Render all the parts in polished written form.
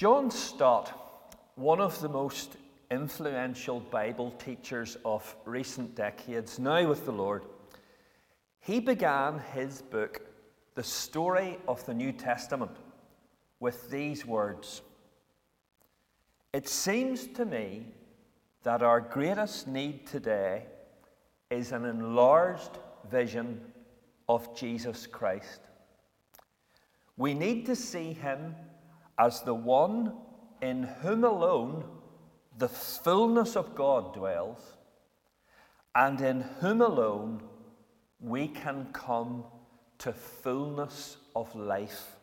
John Stott, one of the most influential Bible teachers of recent decades, now with the Lord, he began his book, The Story of the New Testament, with these words: "It seems to me that our greatest need today is an enlarged vision of Jesus Christ. We need to see him as the one in whom alone the fullness of God dwells, and in whom alone we can come to fullness of life."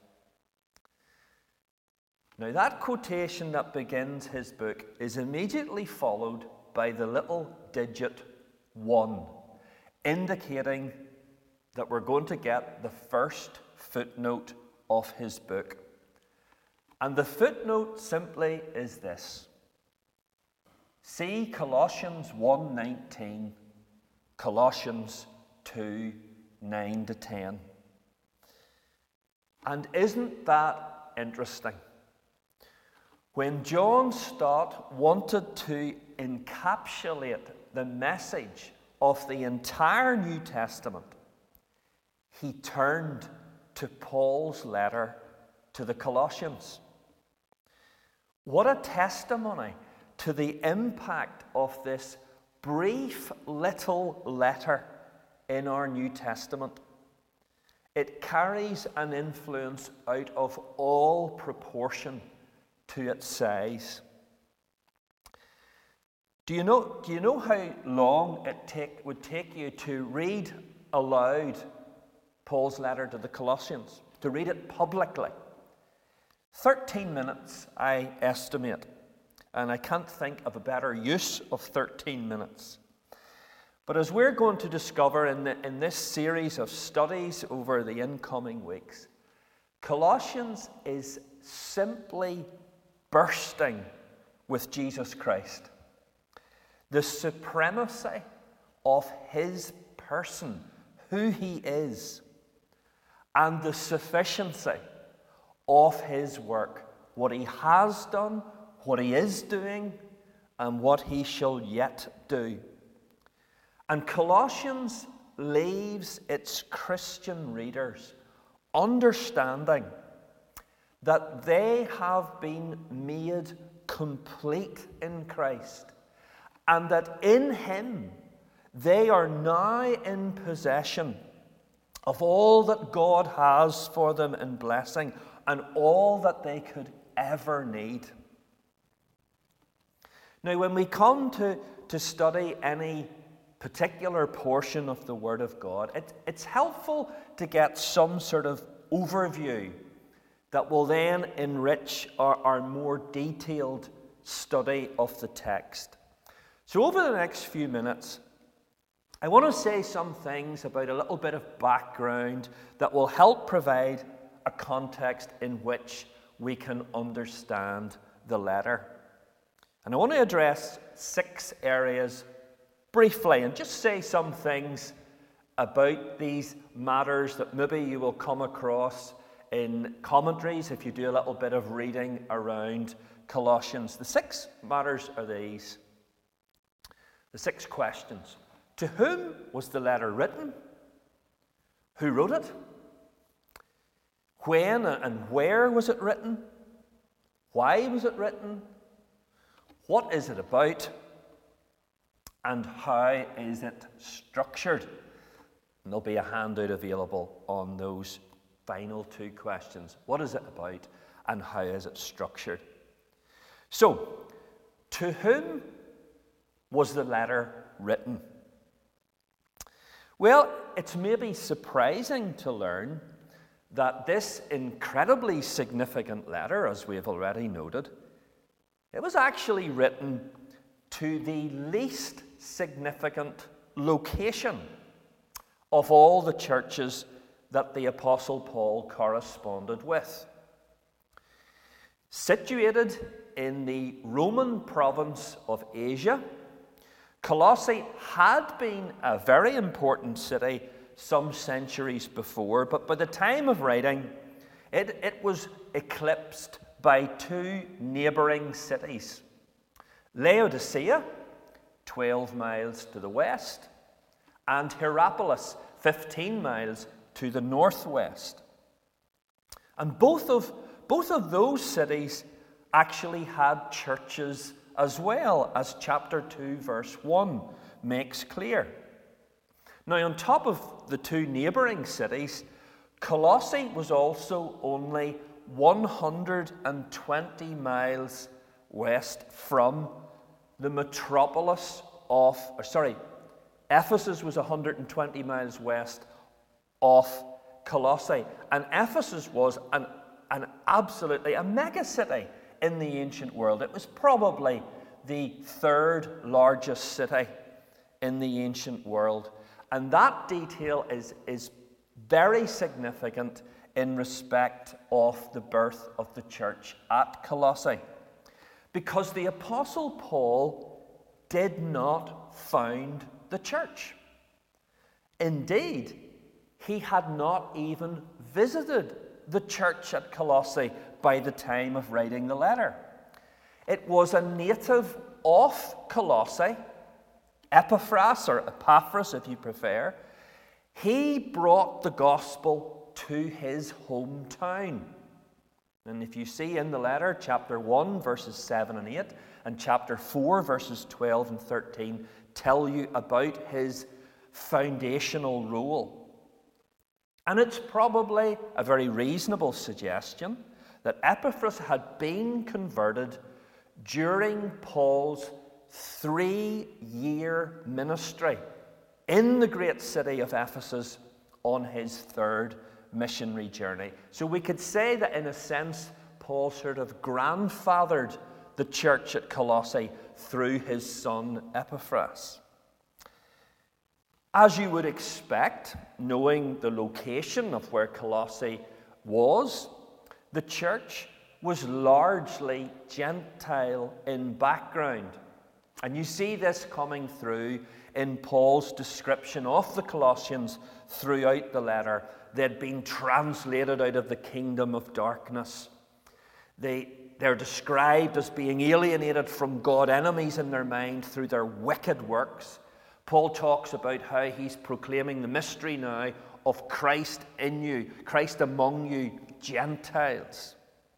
Now, that quotation that begins his book is immediately followed by the little digit 1, indicating that we're going to get the first footnote of his book. And the footnote simply is this: see Colossians 1:19, Colossians 2:9-10. And isn't that interesting? When John Stott wanted to encapsulate the message of the entire New Testament, he turned to Paul's letter to the Colossians. What a testimony to the impact of this brief little letter in our New Testament. It carries an influence out of all proportion to its size. Do you know how long it would take you to read aloud Paul's letter to the Colossians, to read it publicly? 13 minutes, I estimate, and I can't think of a better use of 13 minutes. But as we're going to discover in this series of studies over the incoming weeks, Colossians is simply bursting with Jesus Christ. The supremacy of his person, who he is, and the sufficiency of his work, what he has done, what he is doing, and what he shall yet do. And Colossians leaves its Christian readers understanding that they have been made complete in Christ, and that in him they are now in possession of all that God has for them in blessing and all that they could ever need. Now, when we come to study any particular portion of the Word of God, it's helpful to get some sort of overview that will then enrich our more detailed study of the text. So over the next few minutes, I want to say some things about a little bit of background that will help provide a context in which we can understand the letter. And I want to address 6 areas briefly and just say some things about these matters that maybe you will come across in commentaries if you do a little bit of reading around Colossians. The 6 matters are these. The 6 questions. To whom was the letter written? Who wrote it? When and where was it written? Why was it written? What is it about? And how is it structured? And there'll be a handout available on those final 2 questions. What is it about and how is it structured? So, to whom was the letter written? Well, it's maybe surprising to learn that this incredibly significant letter, as we have already noted, it was actually written to the least significant location of all the churches that the Apostle Paul corresponded with. Situated in the Roman province of Asia, Colossae had been a very important city some centuries before, but by the time of writing, it was eclipsed by two neighbouring cities. Laodicea, 12 miles to the west, and Hierapolis, 15 miles to the northwest. And both of those cities actually had churches as well, as chapter 2, verse 1 makes clear. Now, on top of the two neighbouring cities, Colossae was also only 120 miles west from the metropolis of, Ephesus was 120 miles west of Colossae. And Ephesus was an absolutely a mega city in the ancient world. It was probably the third largest city in the ancient world. And that detail is very significant in respect of the birth of the church at Colossae. Because the Apostle Paul did not found the church. Indeed, he had not even visited the church at Colossae by the time of writing the letter. It was a native of Colossae, Epaphras, or Epaphras if you prefer. He brought the gospel to his hometown. And if you see in the letter, chapter 1, verses 7 and 8, and chapter 4, verses 12 and 13, tell you about his foundational role. And it's probably a very reasonable suggestion that Epaphras had been converted during Paul's 3-year ministry in the great city of Ephesus on his third missionary journey. So we could say that in a sense, Paul sort of grandfathered the church at Colossae through his son Epaphras. As you would expect, knowing the location of where Colossae was, the church was largely Gentile in background. And you see this coming through in Paul's description of the Colossians throughout the letter. They'd been translated out of the kingdom of darkness. They're described as being alienated from God, enemies in their mind through their wicked works. Paul talks about how he's proclaiming the mystery now of Christ in you, Christ among you, Gentiles.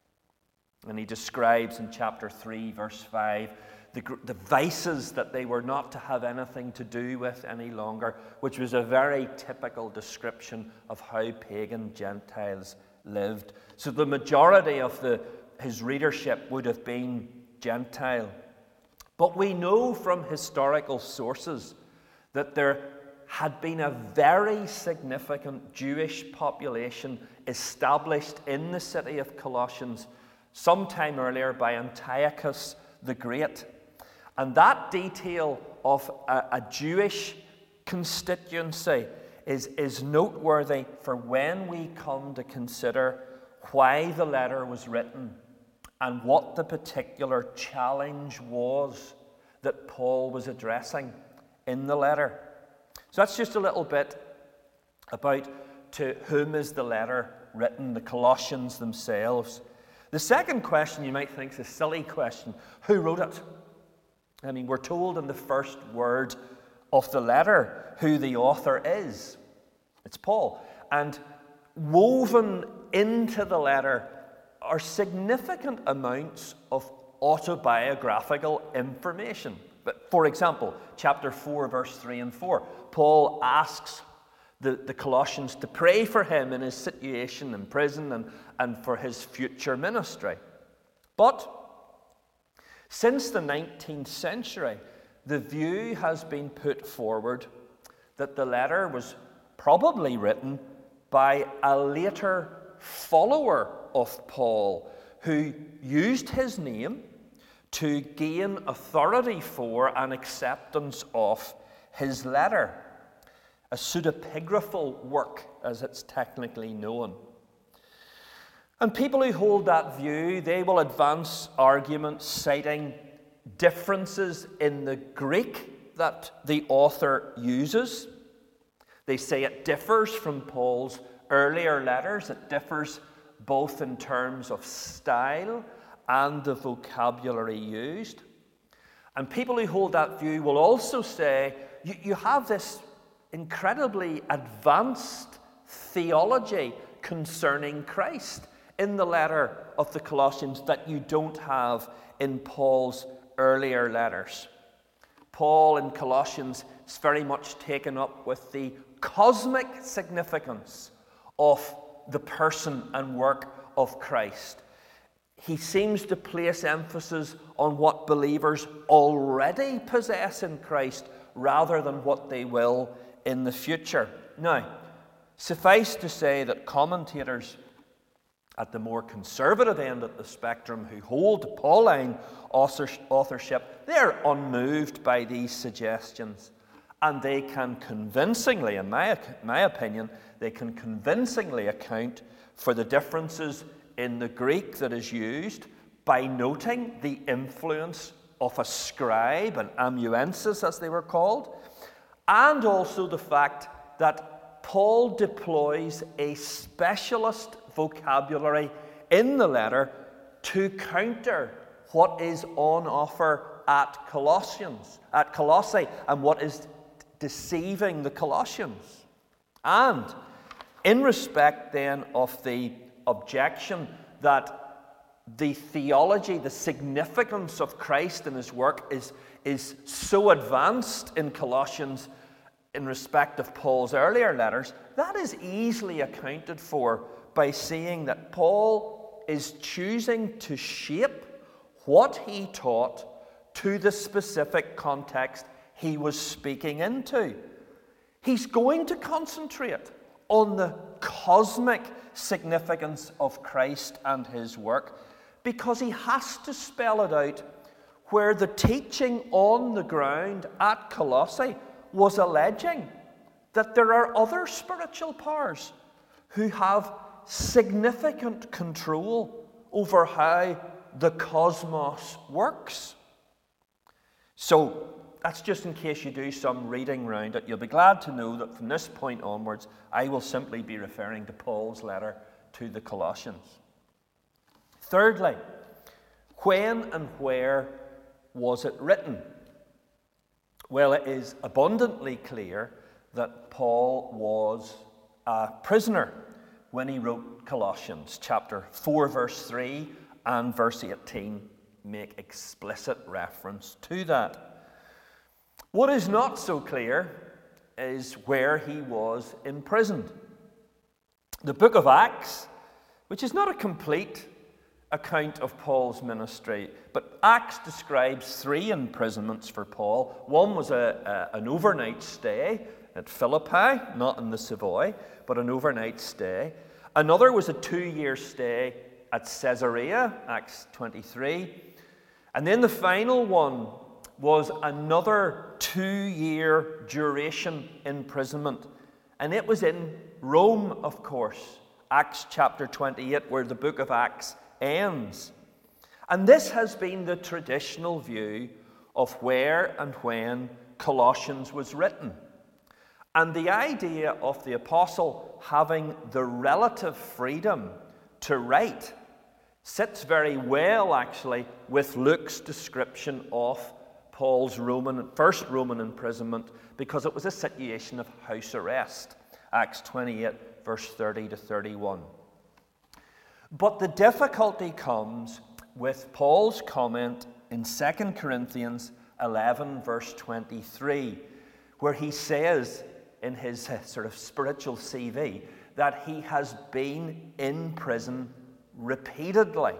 And he describes in chapter 3, verse 5, the vices that they were not to have anything to do with any longer, which was a very typical description of how pagan Gentiles lived. So the majority of his readership would have been Gentile. But we know from historical sources that there had been a very significant Jewish population established in the city of Colossians sometime earlier by Antiochus the Great. And that detail of a Jewish constituency is noteworthy for when we come to consider why the letter was written and what the particular challenge was that Paul was addressing in the letter. So that's just a little bit about to whom is the letter written, the Colossians themselves. The second question you might think is a silly question. Who wrote it? I mean, we're told in the first word of the letter who the author is. It's Paul. And woven into the letter are significant amounts of autobiographical information. But for example, chapter 4, verse 3 and 4, Paul asks the Colossians to pray for him in his situation in prison and for his future ministry. But since the 19th century, the view has been put forward that the letter was probably written by a later follower of Paul who used his name to gain authority for and acceptance of his letter, a pseudepigraphal work, as it's technically known. And people who hold that view, they will advance arguments citing differences in the Greek that the author uses. They say it differs from Paul's earlier letters. It differs both in terms of style and the vocabulary used. And people who hold that view will also say, you have this incredibly advanced theology concerning Christ in the letter of the Colossians that you don't have in Paul's earlier letters. Paul in Colossians is very much taken up with the cosmic significance of the person and work of Christ. He seems to place emphasis on what believers already possess in Christ rather than what they will in the future. Now, suffice to say that commentators at the more conservative end of the spectrum who hold Pauline authorship, they're unmoved by these suggestions. And they can convincingly, in my opinion, they can convincingly account for the differences in the Greek that is used by noting the influence of a scribe, an amanuensis as they were called, and also the fact that Paul deploys a specialist vocabulary in the letter to counter what is on offer at Colossae, and what is deceiving the Colossians. And in respect then of the objection that the theology, the significance of Christ and his work is so advanced in Colossians in respect of Paul's earlier letters, that is easily accounted for by seeing that Paul is choosing to shape what he taught to the specific context he was speaking into. He's going to concentrate on the cosmic significance of Christ and his work because he has to spell it out where the teaching on the ground at Colossae was alleging that there are other spiritual powers who have significant control over how the cosmos works. So, that's just in case you do some reading round it. You'll be glad to know that from this point onwards, I will simply be referring to Paul's letter to the Colossians. Thirdly, when and where was it written? Well, it is abundantly clear that Paul was a prisoner when he wrote Colossians. Chapter 4, verse 3 and verse 18 make explicit reference to that. What is not so clear is where he was imprisoned. The book of Acts, which is not a complete account of Paul's ministry, but Acts describes 3 imprisonments for Paul. One was an overnight stay at Philippi, not in the Savoy, but an overnight stay. Another was a 2-year stay at Caesarea, Acts 23. And then the final one was another 2-year duration imprisonment. And it was in Rome, of course, Acts chapter 28, where the book of Acts ends. And this has been the traditional view of where and when Colossians was written. And the idea of the apostle having the relative freedom to write sits very well, actually, with Luke's description of Paul's first Roman imprisonment, because it was a situation of house arrest. Acts 28, verse 30 to 31. But the difficulty comes with Paul's comment in 2 Corinthians 11, verse 23, where he says in his sort of spiritual CV that he has been in prison repeatedly.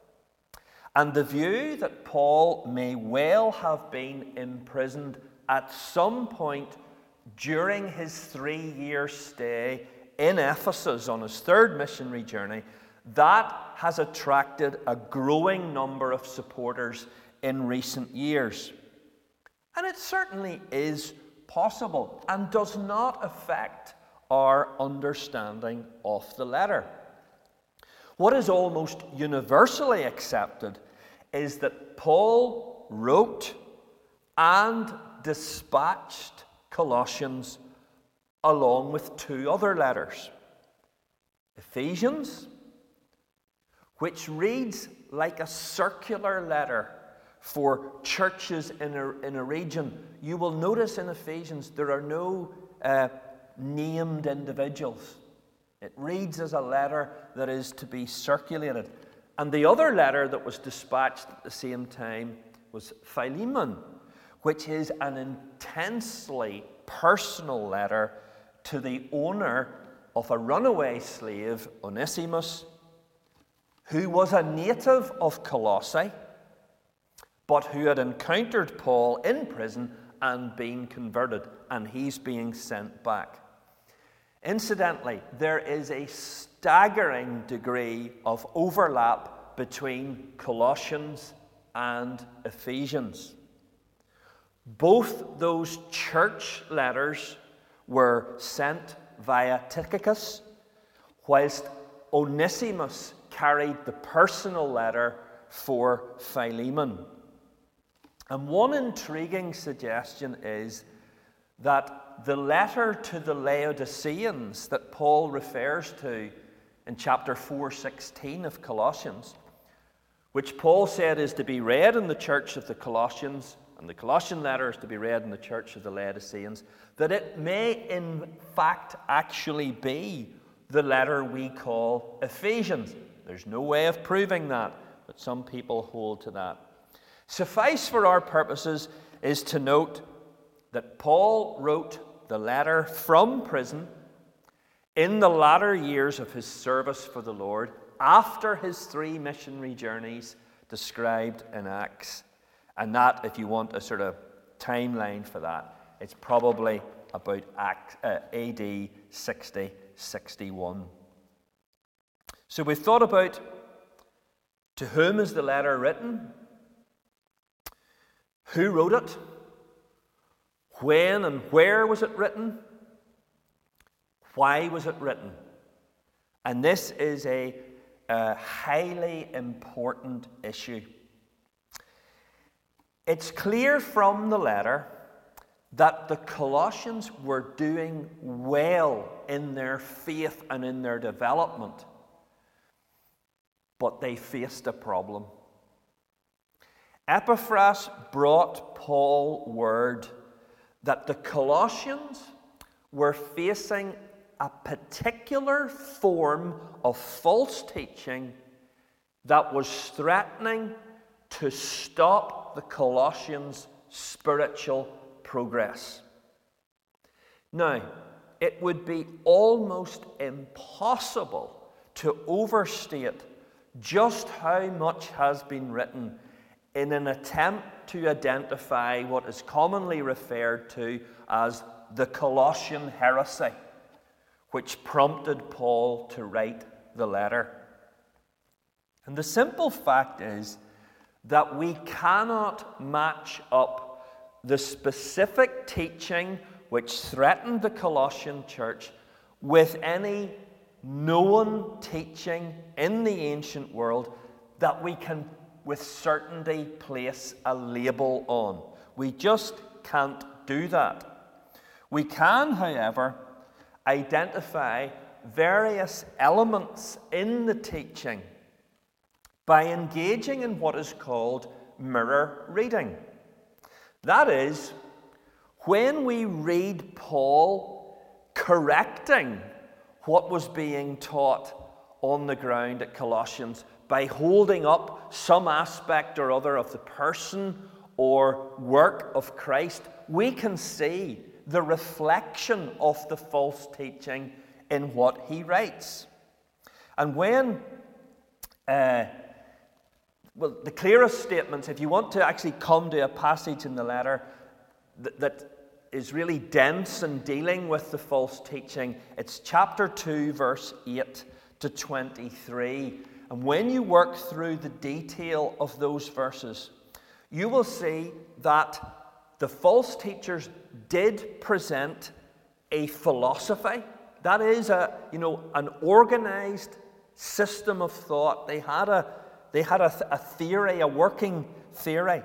And the view that Paul may well have been imprisoned at some point during his 3-year stay in Ephesus on his 3rd missionary journey, that has attracted a growing number of supporters in recent years. And it certainly is possible and does not affect our understanding of the letter. What is almost universally accepted is that Paul wrote and dispatched Colossians along with 2 other letters. Ephesians, which reads like a circular letter for churches in a region. You will notice in Ephesians there are no named individuals. It reads as a letter that is to be circulated. And the other letter that was dispatched at the same time was Philemon, which is an intensely personal letter to the owner of a runaway slave, Onesimus, who was a native of Colossae, but who had encountered Paul in prison and been converted, and he's being sent back. Incidentally, there is a staggering degree of overlap between Colossians and Ephesians. Both those church letters were sent via Tychicus, whilst Onesimus carried the personal letter for Philemon. And one intriguing suggestion is that the letter to the Laodiceans that Paul refers to in chapter 4:16 of Colossians, which Paul said is to be read in the church of the Colossians, and the Colossian letter is to be read in the church of the Laodiceans, that it may in fact actually be the letter we call Ephesians. There's no way of proving that, but some people hold to that. Suffice for our purposes is to note that Paul wrote the letter from prison in the latter years of his service for the Lord, after his 3 missionary journeys described in Acts. And that, if you want a sort of timeline for that, it's probably about AD 60, 61. So we've thought about to whom is the letter written, who wrote it, when and where was it written, why was it written. And this is a highly important issue. It's clear from the letter that the Colossians were doing well in their faith and in their development, but they faced a problem. Epaphras brought Paul word that the Colossians were facing a particular form of false teaching that was threatening to stop the Colossians' spiritual progress. Now, it would be almost impossible to overstate just how much has been written in an attempt to identify what is commonly referred to as the Colossian heresy, which prompted Paul to write the letter. And the simple fact is that we cannot match up the specific teaching which threatened the Colossian church with any known teaching in the ancient world that we can with certainty place a label on. We just can't do that. We can, however, identify various elements in the teaching by engaging in what is called mirror reading. That is, when we read Paul correcting what was being taught on the ground at Colossians by holding up some aspect or other of the person or work of Christ, we can see the reflection of the false teaching in what he writes. And when, the clearest statements, if you want to actually come to a passage in the letter that is really dense in dealing with the false teaching, it's chapter 2, verse 8 to 23. And when you work through the detail of those verses, you will see that the false teachers did present a philosophy. That is an organized system of thought. They had a theory, a working theory.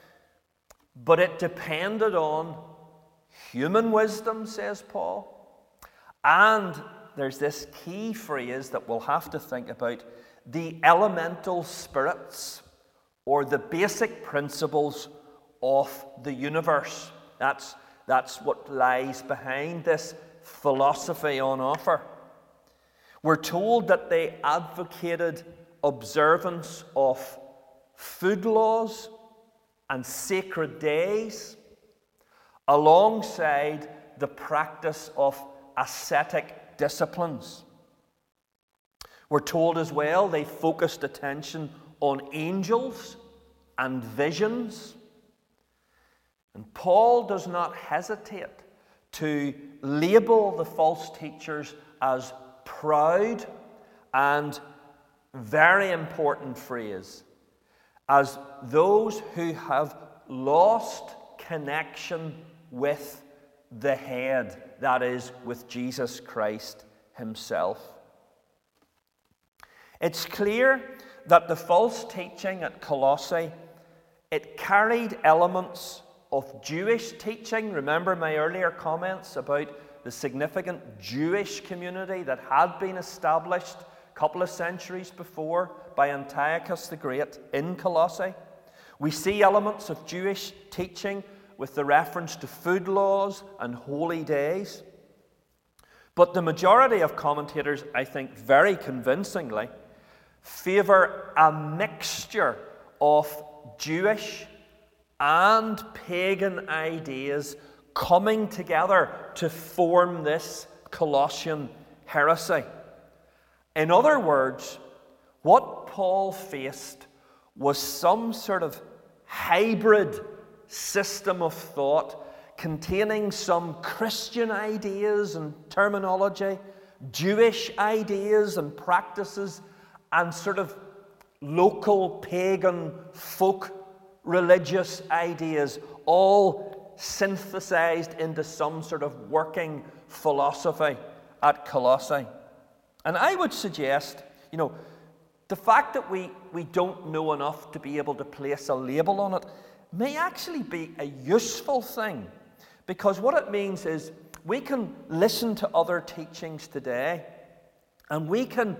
But it depended on human wisdom, says Paul. And there's this key phrase that we'll have to think about. the elemental spirits or the basic principles of the universe. That's what lies behind this philosophy on offer. We're told that they advocated observance of food laws and sacred days alongside the practice of ascetic disciplines. We're told as well they focused attention on angels and visions. And Paul does not hesitate to label the false teachers as proud, and very important phrase, as those who have lost connection with the head, that is, with Jesus Christ himself. It's clear that the false teaching at Colossae, it carried elements of Jewish teaching. Remember my earlier comments about the significant Jewish community that had been established a couple of centuries before by Antiochus the Great in Colossae. We see elements of Jewish teaching with the reference to food laws and holy days. But the majority of commentators, I think very convincingly, favour a mixture of Jewish and pagan ideas coming together to form this Colossian heresy. In other words, what Paul faced was some sort of hybrid system of thought containing some Christian ideas and terminology, Jewish ideas and practices, and sort of local pagan folk religious ideas, all synthesized into some sort of working philosophy at Colossae. And I would suggest, the fact that we don't know enough to be able to place a label on it may actually be a useful thing, because what it means is we can listen to other teachings today and we can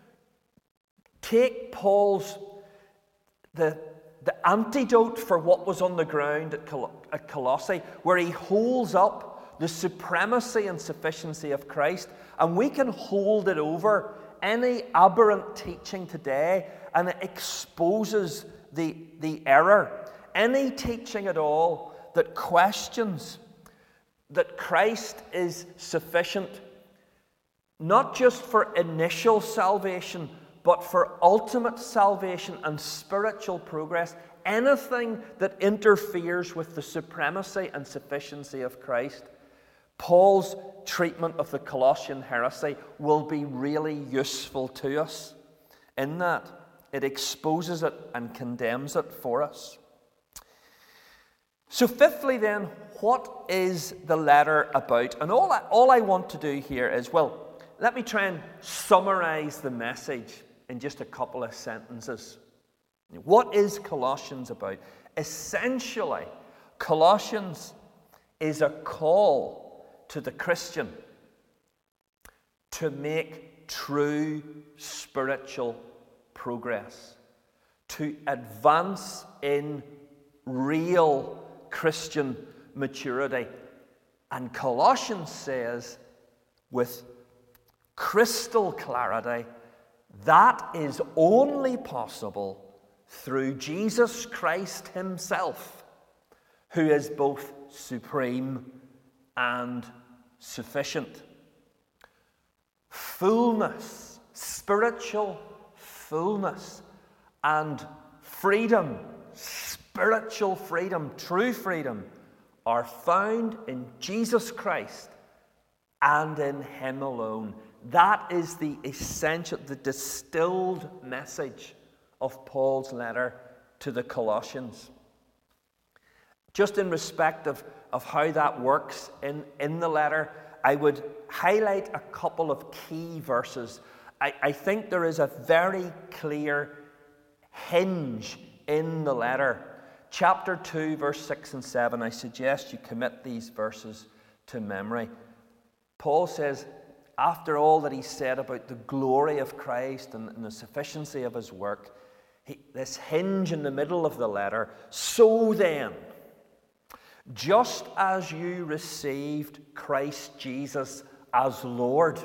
take Paul's the antidote for what was on the ground at Colossae, where he holds up the supremacy and sufficiency of Christ, and we can hold it over any aberrant teaching today, and it exposes the error. Any teaching at all that questions that Christ is sufficient, not just for initial salvation, but for ultimate salvation and spiritual progress, anything that interferes with the supremacy and sufficiency of Christ, Paul's treatment of the Colossian heresy will be really useful to us in that it exposes it and condemns it for us. So fifthly then, what is the letter about? And all I want to do here is, let me try and summarize the message in just a couple of sentences. What is Colossians about? Essentially, Colossians is a call to the Christian to make true spiritual progress, to advance in real Christian maturity. And Colossians says with crystal clarity, that is only possible through Jesus Christ himself, who is both supreme and sufficient. Fullness, spiritual fullness, and freedom, spiritual freedom, true freedom, are found in Jesus Christ and in him alone. That is the essential, the distilled message of Paul's letter to the Colossians. Just in respect of how that works in the letter, I would highlight a couple of key verses. I think there is a very clear hinge in the letter. Chapter 2, verse 6 and 7, I suggest you commit these verses to memory. Paul says, after all that he said about the glory of Christ and the sufficiency of his work, this hinge in the middle of the letter, so then, just as you received Christ Jesus as Lord,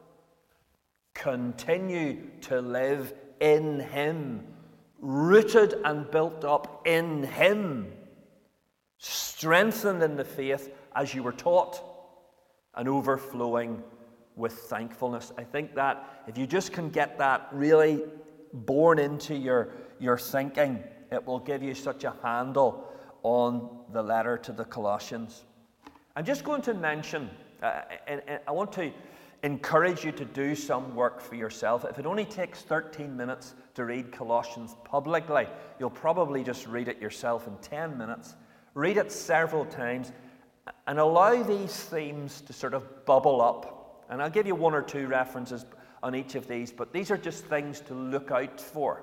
continue to live in him, rooted and built up in him, strengthened in the faith as you were taught, and overflowing with thankfulness. I think that if you just can get that really born into your thinking, it will give you such a handle on the letter to the Colossians. I'm just going to mention, and I want to encourage you to do some work for yourself. If it only takes 13 minutes to read Colossians publicly, you'll probably just read it yourself in 10 minutes. Read it several times and allow these themes to sort of bubble up. And I'll give you one or two references on each of these, but these are just things to look out for.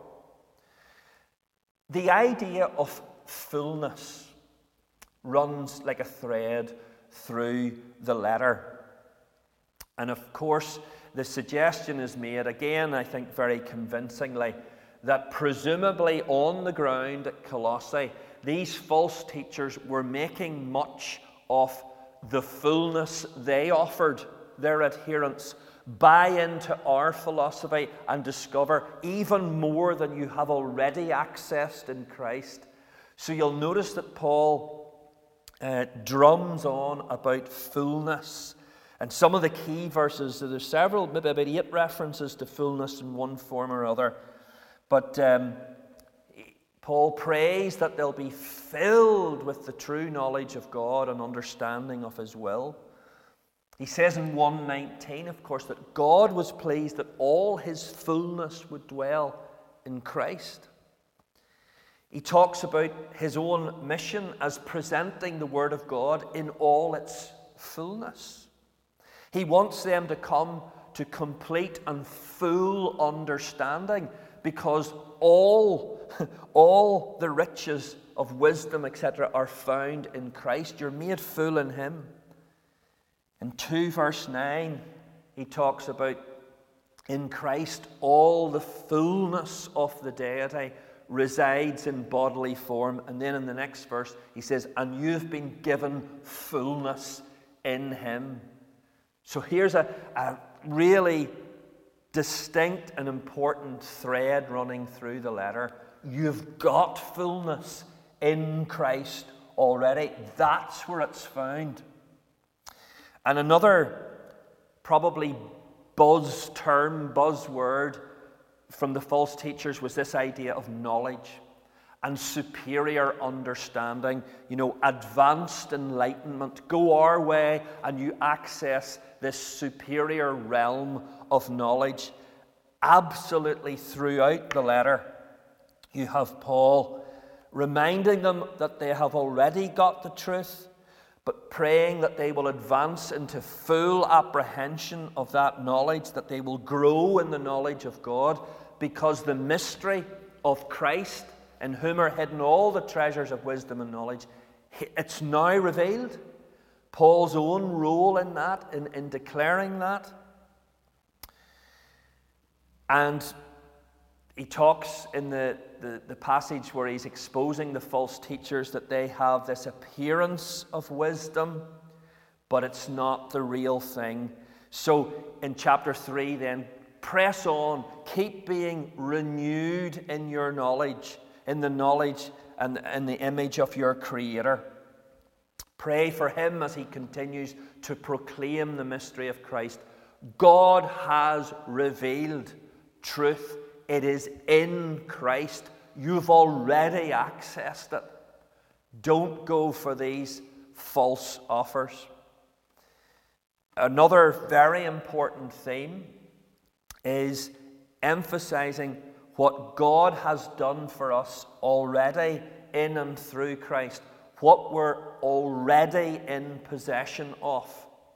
The idea of fullness runs like a thread through the letter. And of course, the suggestion is made, again, I think very convincingly, that presumably on the ground at Colossae, these false teachers were making much of the fullness they offered their adherents. Buy into our philosophy and discover even more than you have already accessed in Christ. So you'll notice that Paul drums on about fullness. And some of the key verses, there's several, maybe about 8 references to fullness in one form or other. But Paul prays that they'll be filled with the true knowledge of God and understanding of his will. He says in 1:19, of course, that God was pleased that all his fullness would dwell in Christ. He talks about his own mission as presenting the Word of God in all its fullness. He wants them to come to complete and full understanding, because all the riches of wisdom, etc., are found in Christ. You're made full in him. In 2 verse 9, he talks about in Christ all the fullness of the deity resides in bodily form. And then in the next verse, he says, and you've been given fullness in him. So here's a really distinct and important thread running through the letter. You've got fullness in Christ already. That's where it's found. And another probably buzzword from the false teachers was this idea of knowledge and superior understanding. You know, advanced enlightenment. Go our way and you access this superior realm of knowledge. Absolutely throughout the letter, you have Paul reminding them that they have already got the truth, but praying that they will advance into full apprehension of that knowledge, that they will grow in the knowledge of God, because the mystery of Christ, in whom are hidden all the treasures of wisdom and knowledge, it's now revealed. Paul's own role in that, in declaring that. And he talks in the passage where he's exposing the false teachers that they have this appearance of wisdom, but it's not the real thing. So in chapter 3 then, press on, keep being renewed in your knowledge, in the knowledge and in the image of your Creator. Pray for him as he continues to proclaim the mystery of Christ. God has revealed truth. It is in Christ. You've already accessed it. Don't go for these false offers. Another very important theme is emphasizing what God has done for us already in and through Christ, what we're already in possession of.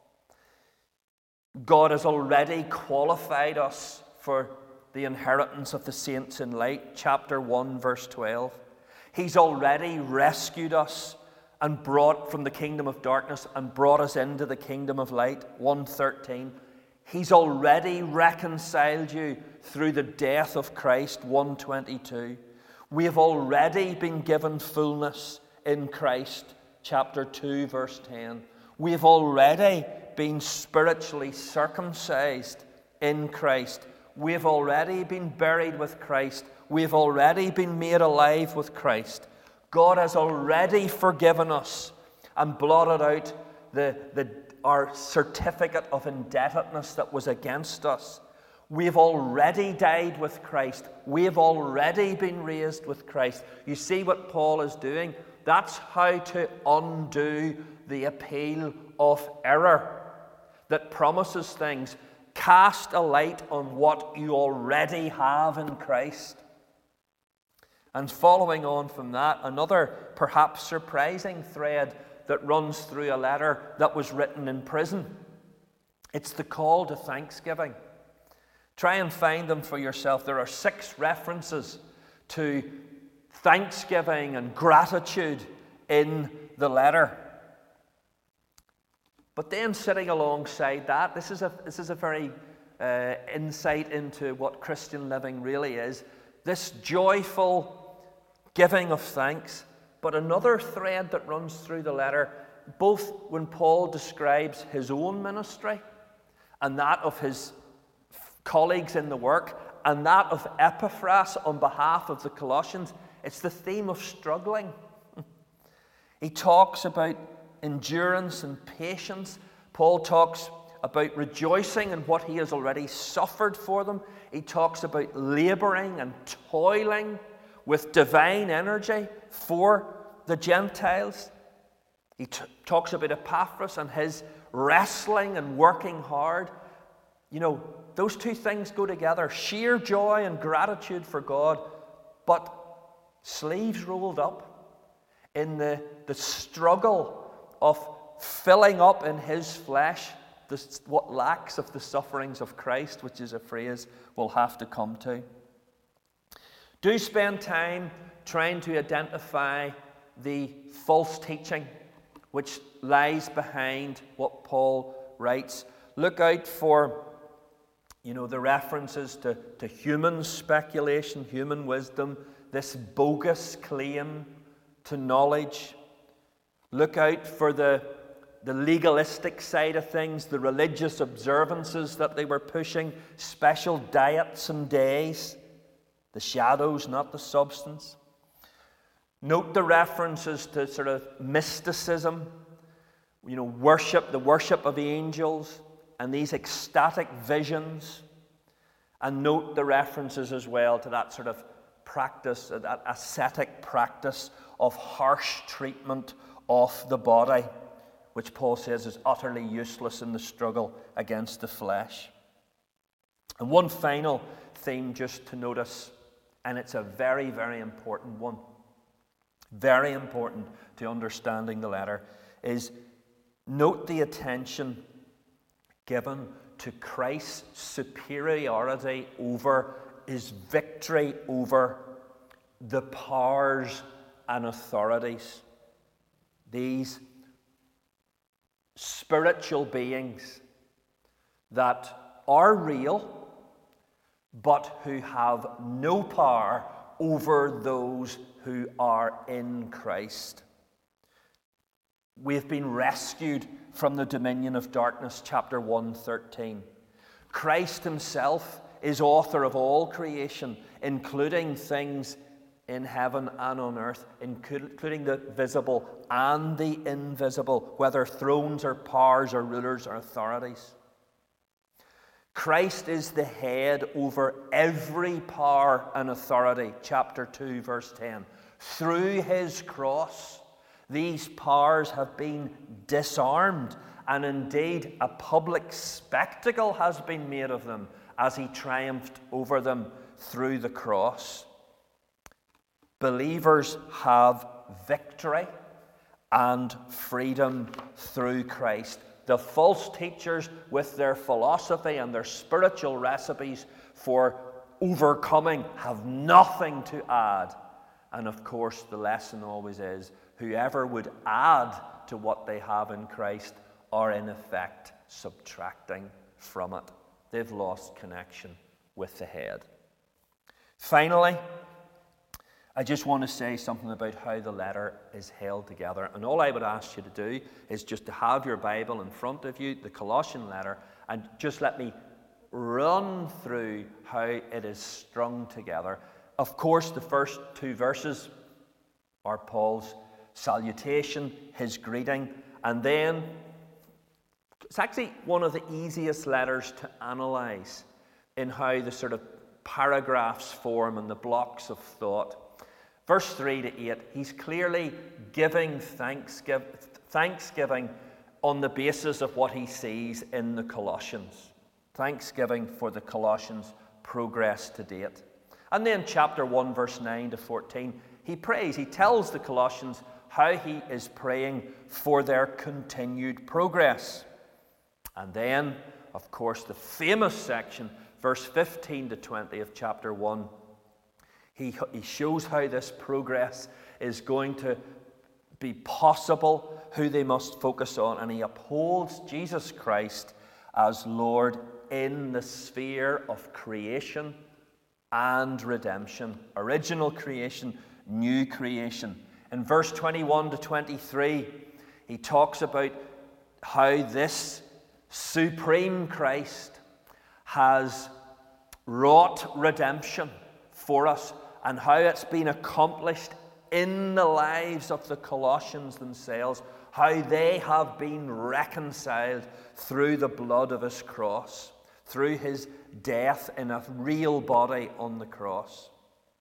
God has already qualified us for the inheritance of the saints in light, chapter 1, verse 12. He's already rescued us and brought from the kingdom of darkness and brought us into the kingdom of light, 1:13. He's already reconciled you through the death of Christ, 1:22. We have already been given fullness in Christ, chapter 2, verse 10. We have already been spiritually circumcised in Christ. We have already been buried with Christ. We have already been made alive with Christ. God has already forgiven us and blotted out our certificate of indebtedness that was against us. We have already died with Christ. We have already been raised with Christ. You see what Paul is doing? That's how to undo the appeal of error that promises things. Cast a light on what you already have in Christ. And following on from that, another perhaps surprising thread that runs through a letter that was written in prison. It's the call to thanksgiving. Try and find them for yourself. There are 6 references to thanksgiving and gratitude in the letter. But then sitting alongside that, this is a very insight into what Christian living really is. This joyful giving of thanks. But another thread that runs through the letter, both when Paul describes his own ministry and that of his colleagues in the work and that of Epaphras on behalf of the Colossians, it's the theme of struggling. He talks about endurance and patience. Paul talks about rejoicing in what he has already suffered for them. He talks about laboring and toiling with divine energy for the Gentiles. He talks about Epaphras and his wrestling and working hard. You know, those two things go together. Sheer joy and gratitude for God, but sleeves rolled up in the struggle of filling up in his flesh what lacks of the sufferings of Christ, which is a phrase we'll have to come to. Do spend time trying to identify the false teaching which lies behind what Paul writes. Look out for, the references to human speculation, human wisdom, this bogus claim to knowledge. Look out for the legalistic side of things, the religious observances that they were pushing, special diets and days, the shadows, not the substance. Note the references to sort of mysticism, worship, the worship of angels, and these ecstatic visions. And note the references as well to that sort of practice, that ascetic practice of harsh treatment of the body, which Paul says is utterly useless in the struggle against the flesh. And one final theme just to notice, and it's a very, very important one, very important to understanding the letter, is note the attention given to Christ's superiority over his victory over the powers and authorities. These spiritual beings that are real, but who have no power over those who are in Christ. We have been rescued from the dominion of darkness, chapter 1:13. Christ himself is author of all creation, including things in heaven and on earth, including the visible and the invisible, whether thrones or powers or rulers or authorities. Christ is the head over every power and authority, chapter 2, verse 10. Through his cross, these powers have been disarmed, and indeed a public spectacle has been made of them as he triumphed over them through the cross. Believers have victory and freedom through Christ. The false teachers, with their philosophy and their spiritual recipes for overcoming, have nothing to add. And of course, the lesson always is, whoever would add to what they have in Christ are in effect subtracting from it. They've lost connection with the head. Finally, I just want to say something about how the letter is held together. And all I would ask you to do is just to have your Bible in front of you, the Colossian letter, and just let me run through how it is strung together. Of course, the first two verses are Paul's salutation, his greeting, and then it's actually one of the easiest letters to analyze in how the sort of paragraphs form and the blocks of thought. Verse 3 to 8, he's clearly giving thanksgiving on the basis of what he sees in the Colossians. Thanksgiving for the Colossians' progress to date. And then chapter 1, verse 9 to 14, he prays, he tells the Colossians how he is praying for their continued progress. And then, of course, the famous section, verse 15 to 20 of chapter 1, he shows how this progress is going to be possible, who they must focus on, and he upholds Jesus Christ as Lord in the sphere of creation and redemption. Original creation, new creation. In verse 21 to 23, he talks about how this supreme Christ has wrought redemption for us and how it's been accomplished in the lives of the Colossians themselves, how they have been reconciled through the blood of his cross, through his death in a real body on the cross.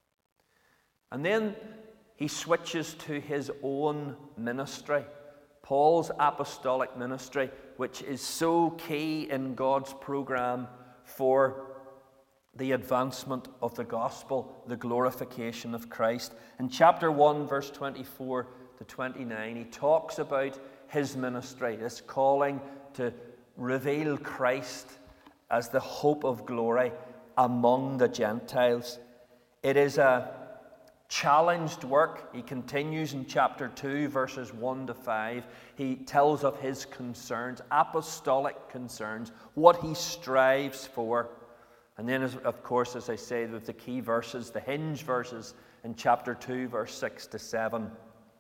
And then he switches to his own ministry, Paul's apostolic ministry, which is so key in God's program for the advancement of the gospel, the glorification of Christ. In chapter 1, verse 24 to 29, he talks about his ministry, this calling to reveal Christ as the hope of glory among the Gentiles. It is a challenged work. He continues in chapter 2, verses 1 to 5. He tells of his concerns, apostolic concerns, what he strives for. And then, of course, as I say, with the key verses, the hinge verses in chapter 2, verse 6 to 7.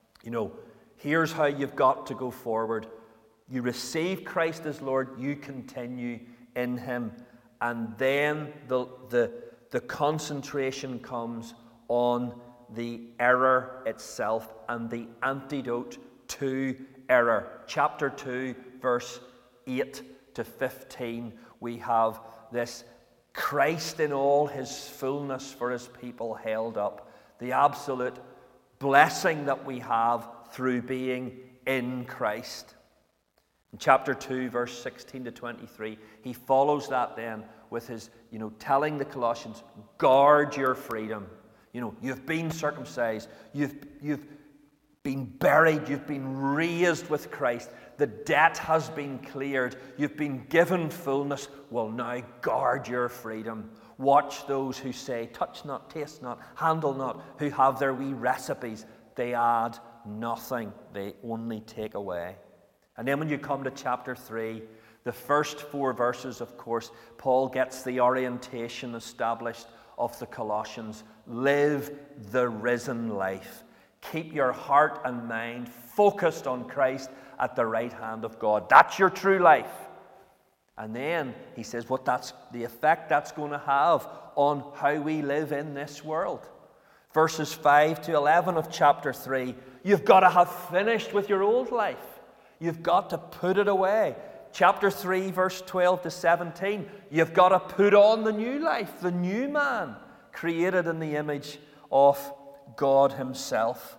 Here's how you've got to go forward. You receive Christ as Lord, you continue in him. And then the concentration comes on the error itself and the antidote to error. Chapter 2, verse 8 to 15, we have this Christ in all his fullness for his people held up. The absolute blessing that we have through being in Christ. In chapter 2, verse 16 to 23, he follows that then with his, telling the Colossians, guard your freedom. You've been circumcised, you've been buried, you've been raised with Christ. The debt has been cleared. You've been given fullness. Well, now guard your freedom. Watch those who say, touch not, taste not, handle not, who have their wee recipes. They add nothing. They only take away. And then when you come to chapter 3, the first 4 verses, of course, Paul gets the orientation established of the Colossians. Live the risen life. Keep your heart and mind focused on Christ at the right hand of God. That's your true life. And then he says what that's the effect that's going to have on how we live in this world. Verses 5 to 11 of chapter 3, you've got to have finished with your old life. You've got to put it away. Chapter 3, verse 12 to 17, you've got to put on the new life, the new man, created in the image of God himself.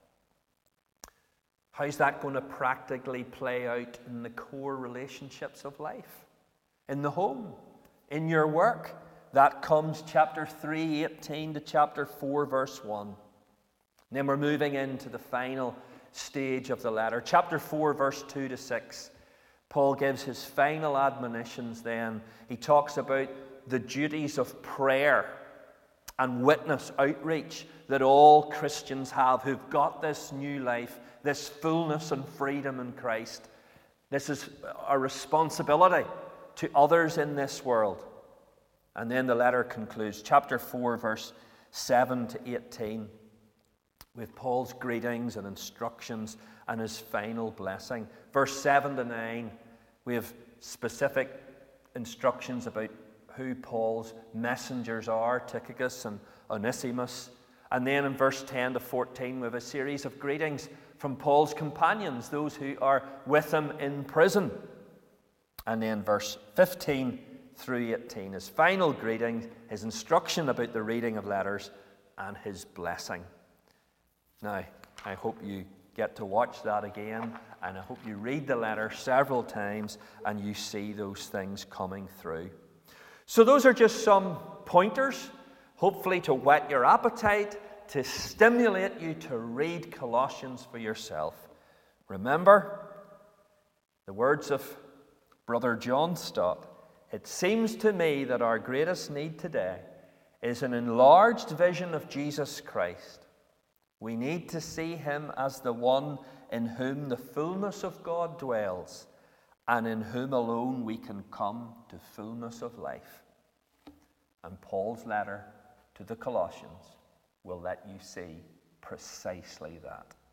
How's that going to practically play out in the core relationships of life? In the home, in your work? That comes chapter 3, 18 to chapter 4, verse 1. And then we're moving into the final stage of the letter. Chapter 4, verse 2 to 6. Paul gives his final admonitions then. He talks about the duties of prayer and witness outreach that all Christians have who've got this new life, this fullness and freedom in Christ. This is a responsibility to others in this world. And then the letter concludes, chapter 4, verse 7 to 18, with Paul's greetings and instructions and his final blessing. Verse 7 to 9, we have specific instructions about who Paul's messengers are, Tychicus and Onesimus. And then in verse 10 to 14, we have a series of greetings from Paul's companions, those who are with him in prison. And then verse 15 through 18, his final greeting, his instruction about the reading of letters, and his blessing. Now, I hope you get to watch that again, and I hope you read the letter several times and you see those things coming through. So those are just some pointers, hopefully to whet your appetite, to stimulate you to read Colossians for yourself. Remember the words of Brother John Stott. It seems to me that our greatest need today is an enlarged vision of Jesus Christ. We need to see him as the one in whom the fullness of God dwells, and in whom alone we can come to fullness of life. And Paul's letter to the Colossians will let you see precisely that.